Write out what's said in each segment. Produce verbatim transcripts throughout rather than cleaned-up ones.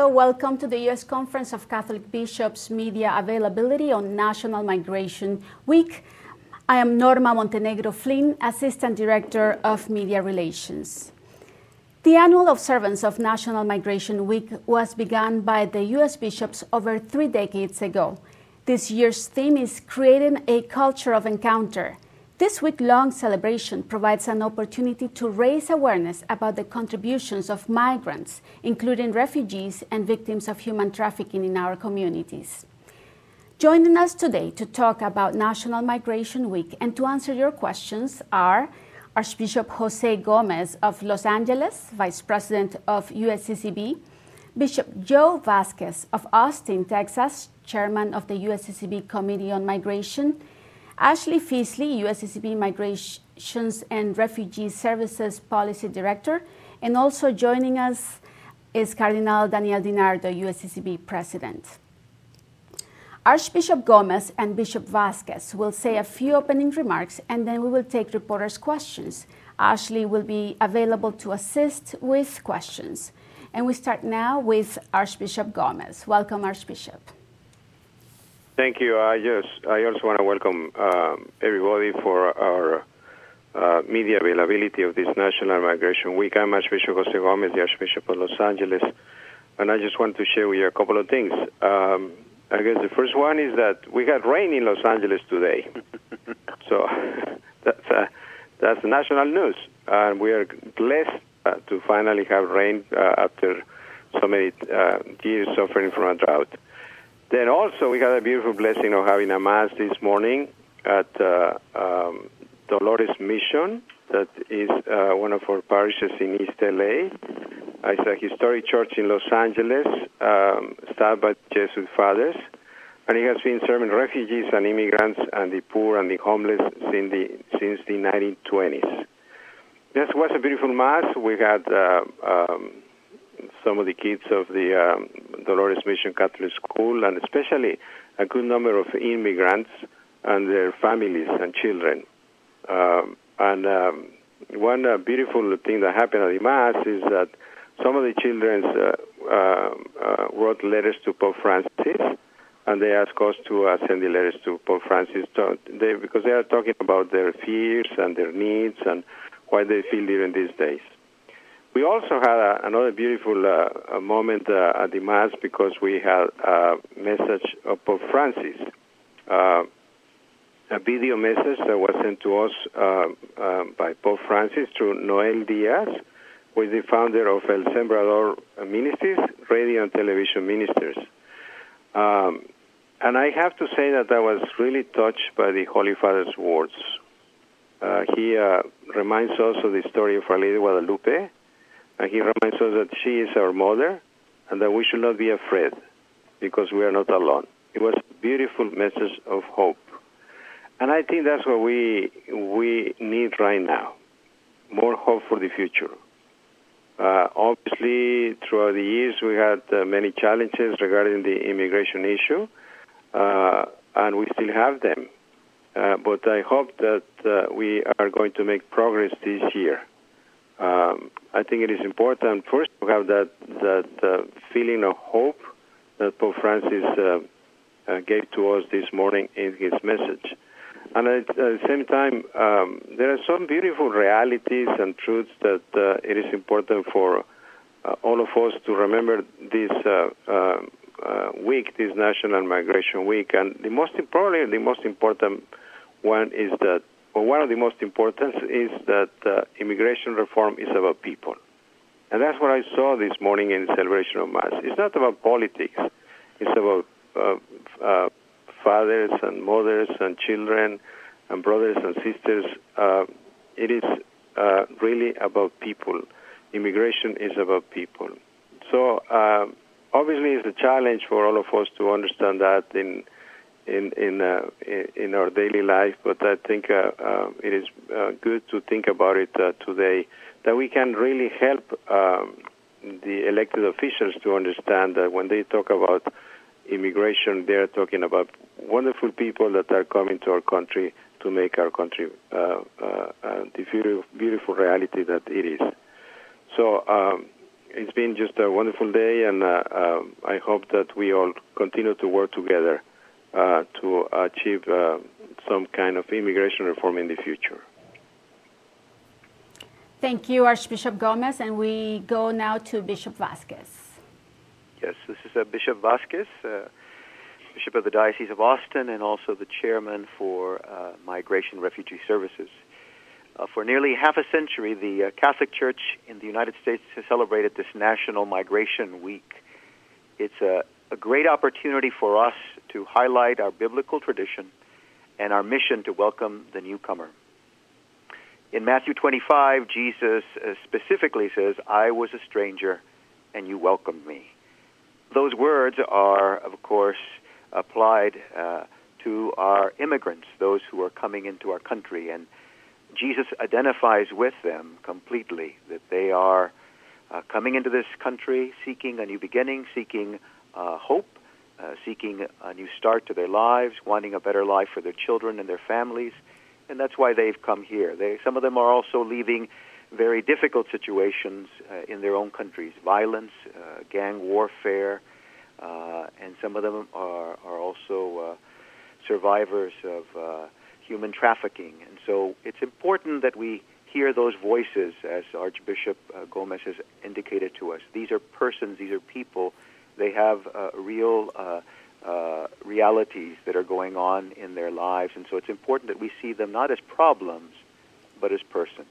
Hello, welcome to the U S Conference of Catholic Bishops Media Availability on National Migration Week. I am Norma Montenegro Flynn, Assistant Director of Media Relations. The annual observance of National Migration Week was begun by the U S bishops over three decades ago. This year's theme is Creating a Culture of Encounter. This week-long celebration provides an opportunity to raise awareness about the contributions of migrants, including refugees and victims of human trafficking in our communities. Joining us today to talk about National Migration Week and to answer your questions are Archbishop Jose Gomez of Los Angeles, Vice President of U S C C B, Bishop Joe Vasquez of Austin, Texas, Chairman of the U S C C B Committee on Migration, Ashley Feasley, U S C C B Migrations and Refugee Services Policy Director, and also joining us is Cardinal Daniel DiNardo, U S C C B President. Archbishop Gomez and Bishop Vasquez will say a few opening remarks, and then we will take reporters' questions. Ashley will be available to assist with questions. And we start now with Archbishop Gomez. Welcome, Archbishop. Thank you. I just I also want to welcome um, everybody for our uh, media availability of this National Migration Week. I'm Archbishop Jose Gomez, the Archbishop of Los Angeles, and I just want to share with you a couple of things. Um, I guess the first one is that we got rain in Los Angeles today, so that's uh, that's national news, and we are blessed uh, to finally have rain uh, after so many uh, years suffering from a drought. Then also we had a beautiful blessing of having a Mass this morning at uh, um, Dolores Mission, that is uh, one of our parishes in East L A. It's a historic church in Los Angeles, um, started by Jesuit fathers, and it has been serving refugees and immigrants and the poor and the homeless since the, since the nineteen twenties. This was a beautiful Mass. We had uh, um, some of the kids of the um, Dolores Mission Catholic School, and especially a good number of immigrants and their families and children. Um, and um, one uh, beautiful thing that happened at the Mass is that some of the children uh, uh, uh, wrote letters to Pope Francis, and they asked us to uh, send the letters to Pope Francis to, they, because they are talking about their fears and their needs and why they feel during these days. We also had a, another beautiful uh, moment uh, at the Mass because we had a message of Pope Francis, uh, a video message that was sent to us uh, uh, by Pope Francis through Noel Diaz, who is the founder of El Sembrador Ministries, radio and television ministers. Um, and I have to say that I was really touched by the Holy Father's words. Uh, he uh, reminds us of the story of Our Lady Guadalupe, and he reminds us that she is our mother and that we should not be afraid because we are not alone. It was a beautiful message of hope. And I think that's what we we need right now, more hope for the future. Uh, obviously, throughout the years, we had uh, many challenges regarding the immigration issue, uh, and we still have them. Uh, but I hope that uh, we are going to make progress this year. Um, I think it is important first to have that that uh, feeling of hope that Pope Francis uh, uh, gave to us this morning in his message. And at, at the same time, um, there are some beautiful realities and truths that uh, it is important for uh, all of us to remember this uh, uh, uh, week, this National Migration Week. And the most probably the most important one is that Well, one of the most important is that uh, immigration reform is about people. And that's what I saw this morning in the celebration of Mass. It's not about politics. It's about uh, uh, fathers and mothers and children and brothers and sisters. Uh, it is uh, really about people. Immigration is about people. So uh, obviously it's a challenge for all of us to understand that in in in, uh, in our daily life, but I think uh, uh, it is uh, good to think about it uh, today, that we can really help um, the elected officials to understand that when they talk about immigration, they're talking about wonderful people that are coming to our country to make our country uh, uh, uh, the beautiful, beautiful reality that it is. So um, it's been just a wonderful day, and uh, uh, I hope that we all continue to work together uh, to achieve uh, some kind of immigration reform in the future. Thank you, Archbishop Gomez, and we go now to Bishop Vasquez. Yes, this is uh, Bishop Vasquez, uh, Bishop of the Diocese of Austin, and also the chairman for uh, Migration Refugee Services. Uh, for nearly half a century, the uh, Catholic Church in the United States has celebrated this National Migration Week. It's a, a great opportunity for us to highlight our biblical tradition and our mission to welcome the newcomer. In Matthew twenty-five, Jesus uh, specifically says, "I was a stranger, and you welcomed me." Those words are, of course, applied uh, to our immigrants, those who are coming into our country, and Jesus identifies with them completely, that they are uh, coming into this country seeking a new beginning, seeking uh, hope, uh, seeking a new start to their lives, wanting a better life for their children and their families, and that's why they've come here. They, some of them are also leaving very difficult situations uh, in their own countries, violence, uh, gang warfare, uh, and some of them are, are also uh, survivors of uh, human trafficking. And so it's important that we hear those voices, as Archbishop uh, Gomez has indicated to us. These are persons, these are people. They have uh, real uh, uh, realities that are going on in their lives. And so it's important that we see them not as problems, but as persons.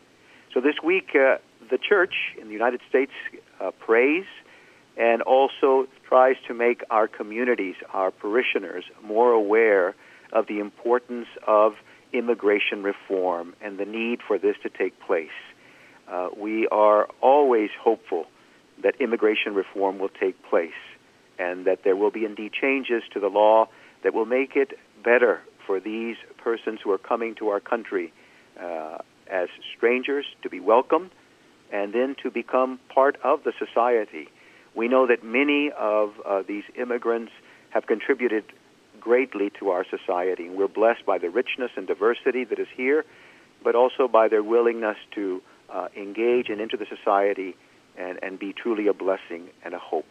So this week, uh, the Church in the United States uh, prays and also tries to make our communities, our parishioners, more aware of the importance of immigration reform and the need for this to take place. Uh, we are always hopeful that immigration reform will take place and that there will be indeed changes to the law that will make it better for these persons who are coming to our country uh, as strangers to be welcomed and then to become part of the society. We know that many of uh, these immigrants have contributed greatly to our society, and we're blessed by the richness and diversity that is here, but also by their willingness to uh, engage and enter the society and, and be truly a blessing and a hope.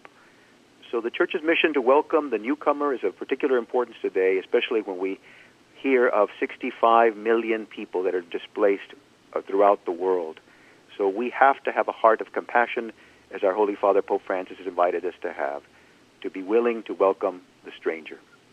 So the Church's mission to welcome the newcomer is of particular importance today, especially when we hear of sixty-five million people that are displaced uh, throughout the world. So we have to have a heart of compassion, as our Holy Father Pope Francis has invited us to have, to be willing to welcome the stranger.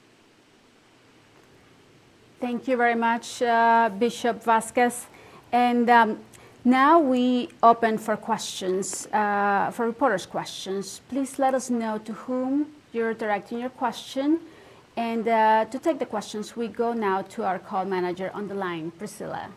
Thank you very much, uh, Bishop Vasquez. And um, now we open for questions, uh, for reporters' questions. Please let us know to whom you're directing your question. And uh, to take the questions, we go now to our call manager on the line, Priscilla.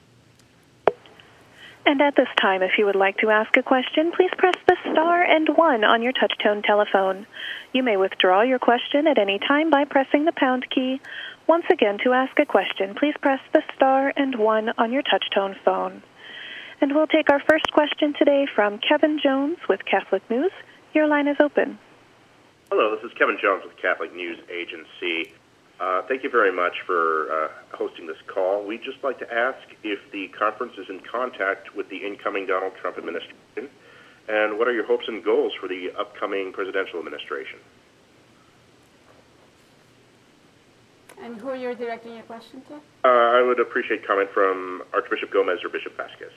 And at this time, if you would like to ask a question, please press the star and one on your touch-tone telephone. You may withdraw your question at any time by pressing the pound key. Once again, to ask a question, please press the star and one on your touch-tone phone. And we'll take our first question today from Kevin Jones with Catholic News. Your line is open. Hello, this is Kevin Jones with Catholic News Agency. Uh, thank you very much for uh, hosting this call. We'd just like to ask if the conference is in contact with the incoming Donald Trump administration, and what are your hopes and goals for the upcoming presidential administration? And who you're directing your question to? Uh, I would appreciate comment from Archbishop Gomez or Bishop Vasquez.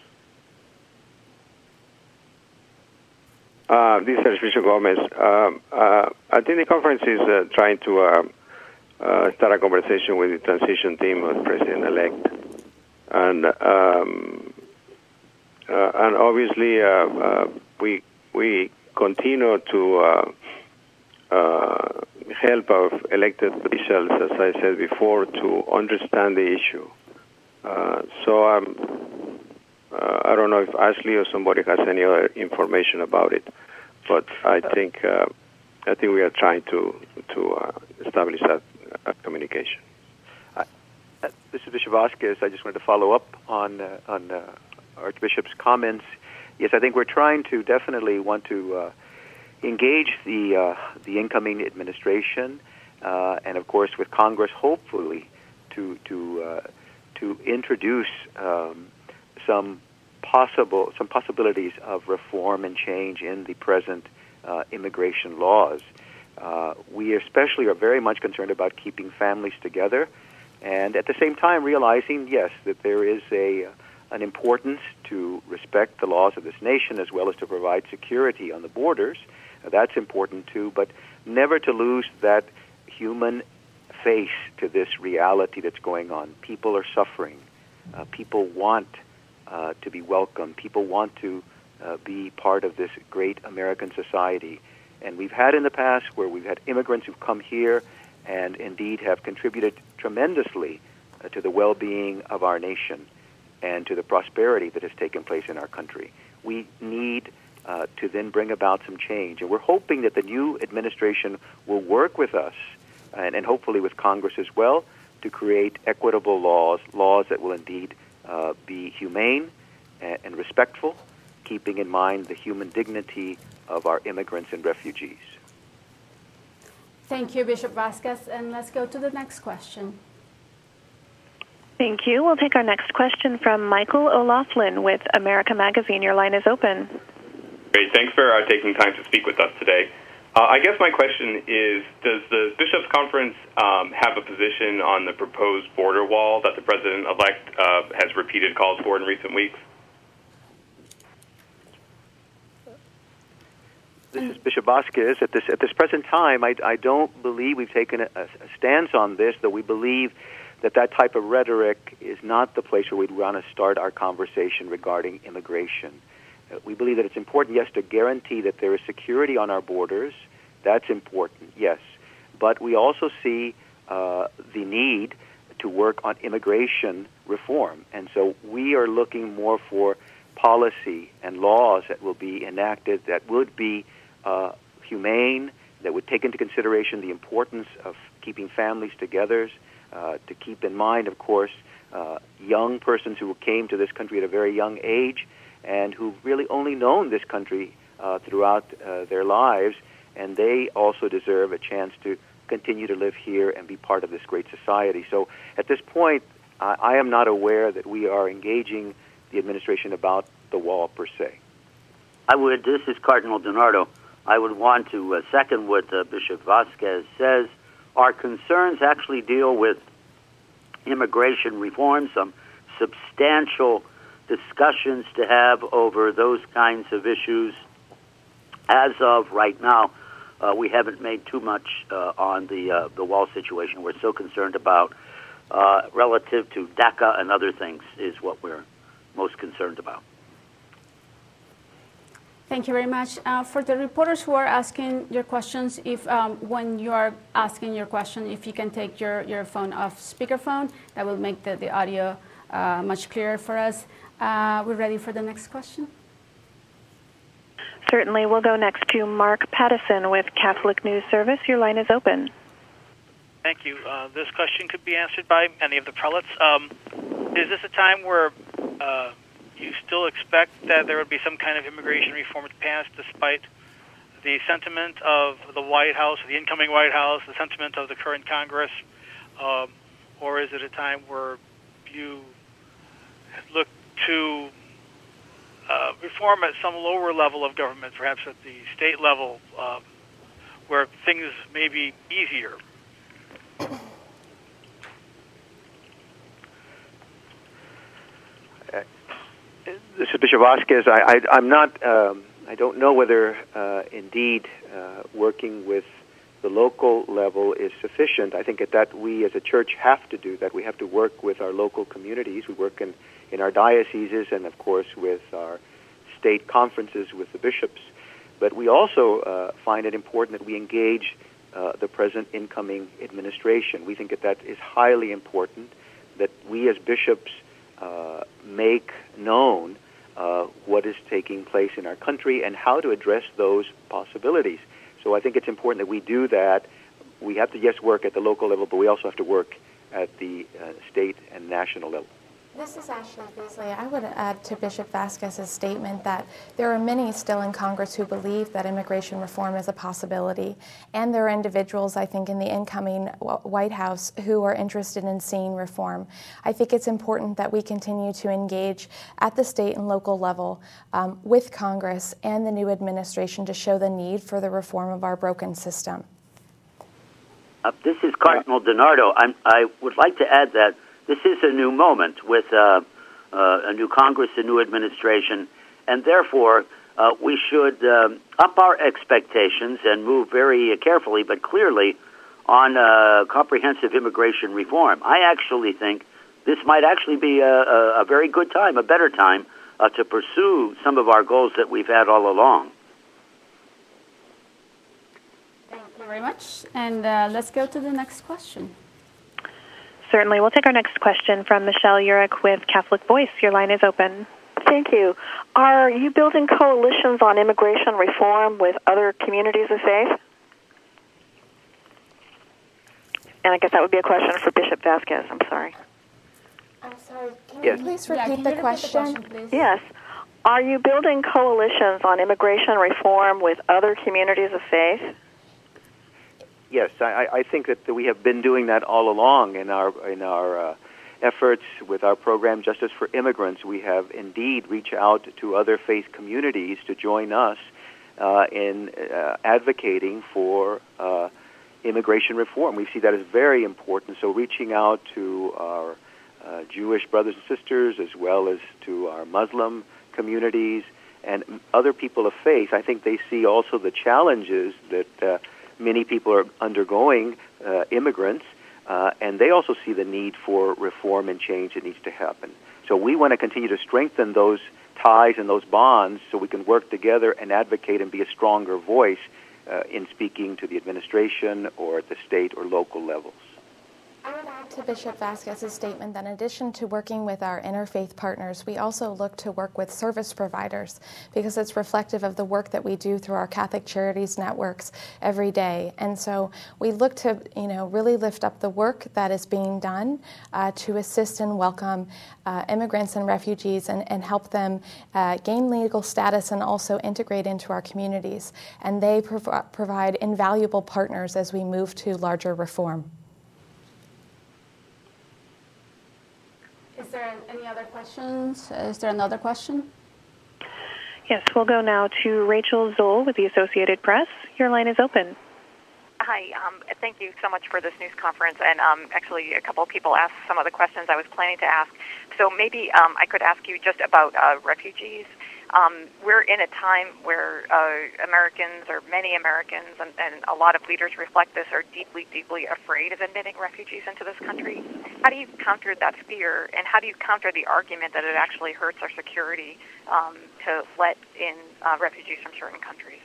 Uh, this is Archbishop Gomez. Um, uh, I think the conference is uh, trying to uh, uh, start a conversation with the transition team of President-elect. And um, uh, and obviously uh, uh, we we continue to uh, uh, help our elected officials, as I said before, to understand the issue. Uh, so um, uh, I don't know if Ashley or somebody has any other information about it, but I think uh, I think we are trying to to uh, establish that uh, communication. Uh, this is Bishop Vasquez. I just wanted to follow up on uh, on uh, Archbishop's comments. Yes, I think we're trying to definitely want to uh, engage the uh, the incoming administration, uh, and of course with Congress, hopefully to to uh, to introduce um, some possible some possibilities of reform and change in the present uh, immigration laws. Uh, we especially are very much concerned about keeping families together, and at the same time realizing, yes, that there is a an importance to respect the laws of this nation as well as to provide security on the borders. Uh, that's important too, but never to lose that human face to this reality that's going on. People are suffering. Uh, people want uh, to be welcome. People want to uh, be part of this great American society. And we've had in the past where we've had immigrants who've come here and indeed have contributed tremendously uh, to the well-being of our nation and to the prosperity that has taken place in our country. We need uh, to then bring about some change. And we're hoping that the new administration will work with us and, and hopefully with Congress as well to create equitable laws, laws that will indeed uh, be humane and, and respectful, keeping in mind the human dignity of our immigrants and refugees. Thank you, Bishop Vasquez. And let's go to the next question. Thank you. We'll take our next question from Michael O'Loughlin with America Magazine. Your line is open. Great. Thanks for uh, taking time to speak with us today. Uh, I guess my question is, does the Bishops' Conference um, have a position on the proposed border wall that the President-elect uh, has repeated calls for in recent weeks? This is Bishop Vasquez. At this at this present time, I, I don't believe we've taken a, a stance on this, though we believe that that type of rhetoric is not the place where we'd want to start our conversation regarding immigration. Uh, we believe that it's important, yes, to guarantee that there is security on our borders. That's important, yes. But we also see uh, the need to work on immigration reform. And so we are looking more for policy and laws that will be enacted that would be uh, humane, that would take into consideration the importance of keeping families together, uh, to keep in mind, of course, uh, young persons who came to this country at a very young age and who've really only known this country uh, throughout uh, their lives, and they also deserve a chance to continue to live here and be part of this great society. So at this point, I, I am not aware that we are engaging the administration about the wall per se. I would, this is Cardinal DiNardo, I would want to uh, second what uh, Bishop Vasquez says. Our concerns actually deal with immigration reform, some substantial discussions to have over those kinds of issues. As of right now, uh, we haven't made too much uh, on the uh, the wall situation. We're so concerned about uh, relative to DACA and other things is what we're most concerned about. Thank you very much. Uh, for the reporters who are asking your questions, if um, when you are asking your question, if you can take your, your phone off speakerphone, that will make the, the audio uh, much clearer for us. Uh, we're ready for the next question. Certainly. We'll go next to Mark Pattison with Catholic News Service. Your line is open. Thank you. Uh, this question could be answered by any of the prelates. Um, is this a time where uh, you still expect that there would be some kind of immigration reform passed despite the sentiment of the White House, the incoming White House, the sentiment of the current Congress? Um, or is it a time where you look to uh, reform at some lower level of government, perhaps at the state level, um, where things may be easier? This is Bishop Vasquez. I, I, I'm not. Um, I don't know whether, uh, indeed, uh, working with the local level is sufficient. I think that, that we, as a church, have to do that. We have to work with our local communities. We work in, in our dioceses, and of course, with our state conferences with the bishops. But we also uh, find it important that we engage uh, the present incoming administration. We think that that is highly important. That we, as bishops, uh, make known Uh, what is taking place in our country and how to address those possibilities. So I think it's important that we do that. We have to, yes, work at the local level, but we also have to work at the uh, state and national level. This is Ashley Beasley. I would add to Bishop Vasquez's statement that there are many still in Congress who believe that immigration reform is a possibility, and there are individuals, I think, in the incoming White House who are interested in seeing reform. I think it's important that we continue to engage at the state and local level um, with Congress and the new administration to show the need for the reform of our broken system. Uh, this is Cardinal DiNardo. I'm, I would like to add that this is a new moment with uh, uh, a new Congress, a new administration, and therefore uh, we should um, up our expectations and move very carefully but clearly on uh, comprehensive immigration reform. I actually think this might actually be a, a, a very good time, a better time, uh, to pursue some of our goals that we've had all along. Thank you very much. And uh, let's go to the next question. Certainly. We'll take our next question from Michelle Urich with Catholic Voice. Your line is open. Thank you. Are you building coalitions on immigration reform with other communities of faith? And I guess that would be a question for Bishop Vasquez. I'm sorry. I'm sorry. Can yes. you please Yeah, repeat can you the repeat question? the question, please? Yes. Are you building coalitions on immigration reform with other communities of faith? Yes, I, I think that we have been doing that all along in our in our uh, efforts with our program Justice for Immigrants. We have indeed reached out to other faith communities to join us uh, in uh, advocating for uh, immigration reform. We see that as very important. So reaching out to our uh, Jewish brothers and sisters as well as to our Muslim communities and other people of faith, I think they see also the challenges that uh, many people are undergoing, uh, immigrants, uh, and they also see the need for reform and change that needs to happen. So we want to continue to strengthen those ties and those bonds so we can work together and advocate and be a stronger voice uh, in speaking to the administration or at the state or local levels. I would add to Bishop Vasquez's statement that in addition to working with our interfaith partners, we also look to work with service providers because it's reflective of the work that we do through our Catholic Charities networks every day. And so we look to, you know, really lift up the work that is being done uh, to assist and welcome uh, immigrants and refugees and, and help them uh, gain legal status and also integrate into our communities. And they prov- provide invaluable partners as we move to larger reform. Is there any other questions? Is there another question? Yes, we'll go now to Rachel Zoll with the Associated Press. Your line is open. Hi, um, thank you so much for this news conference. And um, actually, a couple of people asked some of the questions I was planning to ask. So maybe um, I could ask you just about uh, refugees. Um, we're in a time where uh, Americans, or many Americans, and, and a lot of leaders reflect this, are deeply, deeply afraid of admitting refugees into this country. How do you counter that fear, and how do you counter the argument that it actually hurts our security um, to let in uh, refugees from certain countries?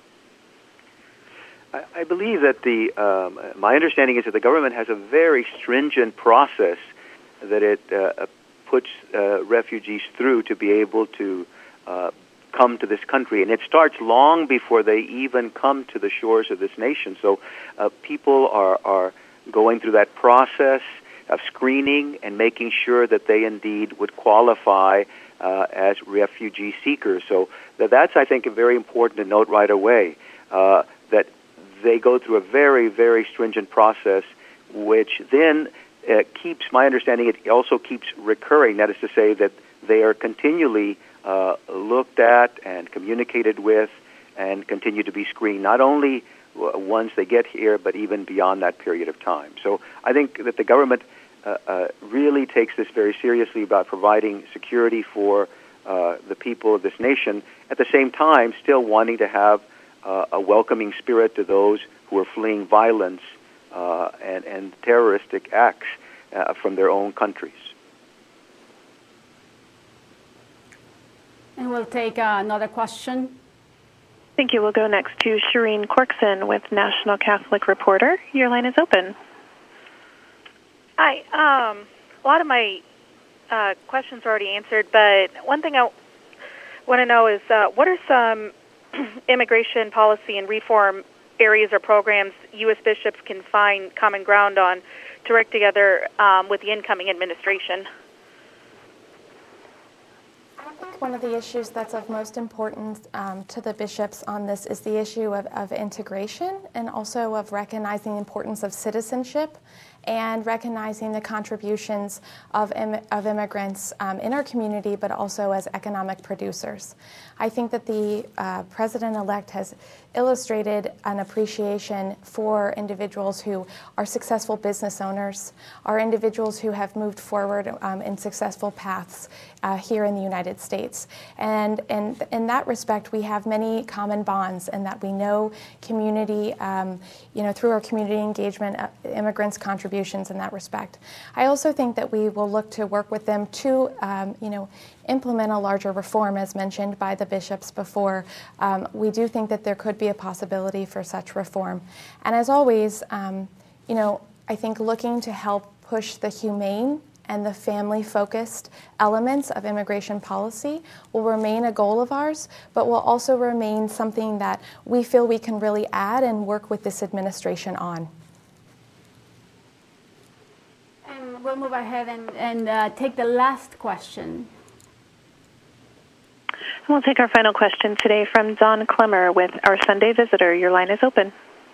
I, I believe that the um, my understanding is that the government has a very stringent process that it uh, puts uh, refugees through to be able to Uh, come to this country, and it starts long before they even come to the shores of this nation. So uh, people are, are going through that process of screening and making sure that they indeed would qualify uh, as refugee seekers. So that that's, I think, very important to note right away, uh, that they go through a very, very stringent process, which then uh, keeps, my understanding, it also keeps recurring. That is to say that they are continually Uh, looked at and communicated with and continue to be screened, not only uh, once they get here, but even beyond that period of time. So I think that the government uh, uh, really takes this very seriously about providing security for uh, the people of this nation, at the same time still wanting to have uh, a welcoming spirit to those who are fleeing violence uh, and, and terroristic acts uh, from their own countries. And we'll take uh, another question. Thank you. We'll go next to Shireen Corkson with National Catholic Reporter. Your line is open. Hi. Um, a lot of my uh, questions are already answered, but one thing I want to know is uh, what are some immigration policy and reform areas or programs U S bishops can find common ground on to work together um, with the incoming administration? think one of the issues that's of most importance um, to the bishops on this is the issue of, of integration, and also of recognizing the importance of citizenship and recognizing the contributions of, Im- of immigrants um, in our community, but also as economic producers. I think that the uh, president-elect has illustrated an appreciation for individuals who are successful business owners, are individuals who have moved forward um, in successful paths uh, here in the United States. And, and in that respect, we have many common bonds, in that we know community, um, you know, through our community engagement, uh, immigrants' contributions in that respect. I also think that we will look to work with them to, um, you know, implement a larger reform, as mentioned by the bishops before. Um, we do think that there could be a possibility for such reform. And as always, um, you know, I think looking to help push the humane and the family-focused elements of immigration policy will remain a goal of ours, but will also remain something that we feel we can really add and work with this administration on. And we'll move ahead and, and uh, take the last question. We'll take our final question today from Don Clemmer with our Sunday Visitor. Your line is open.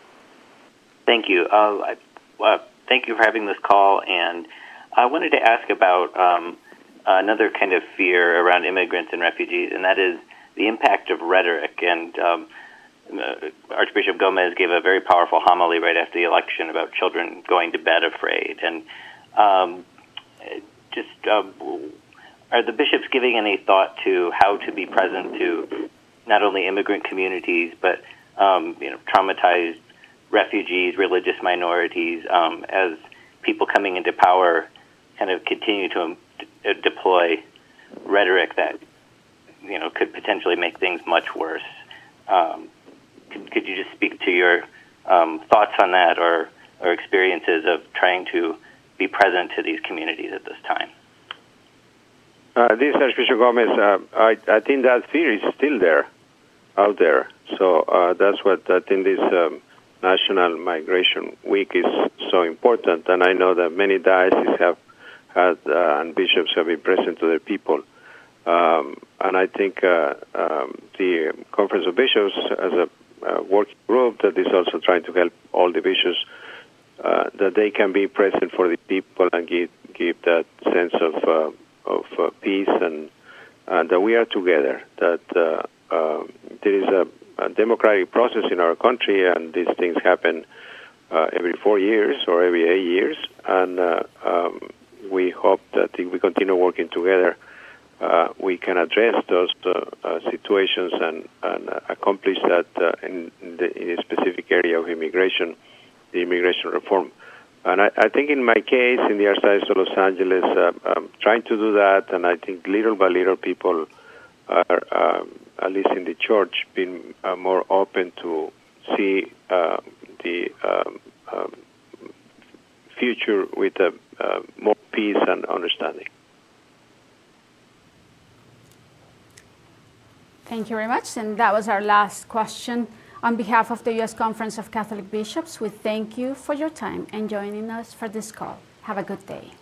Thank you. Uh, I, uh, thank you for having this call. And I wanted to ask about um, another kind of fear around immigrants and refugees, and that is the impact of rhetoric. And um, uh, Archbishop Gomez gave a very powerful homily right after the election about children going to bed afraid. And um, just... Uh, Are the bishops giving any thought to how to be present to not only immigrant communities, but um, you know, traumatized refugees, religious minorities, um, as people coming into power kind of continue to um, d- deploy rhetoric that you know could potentially make things much worse? Um, could, could you just speak to your um, thoughts on that, or, or experiences of trying to be present to these communities at this time? Uh, this Archbishop Gomez, uh, I, I think that fear is still there, out there. So uh, that's what I think this um, National Migration Week is so important. And I know that many dioceses have had, uh, and bishops have been present to their people. Um, and I think uh, um, the Conference of Bishops, as a uh, working group that is also trying to help all the bishops, uh, that they can be present for the people and give, give that sense of uh, of uh, peace, and, and that we are together, that uh, uh, there is a, a democratic process in our country, and these things happen uh, every four years or every eight years, and uh, um, we hope that if we continue working together, uh, we can address those uh, uh, situations and, and uh, accomplish that uh, in, in, the, in a specific area of immigration, the immigration reform. And I, I think in my case, in the Archdiocese of Los Angeles, uh, I'm trying to do that, and I think little by little people are, um, at least in the church, being uh, more open to see uh, the um, um, future with uh, uh, more peace and understanding. Thank you very much. And that was our last question. On behalf of the U S Conference of Catholic Bishops, we thank you for your time and joining us for this call. Have a good day.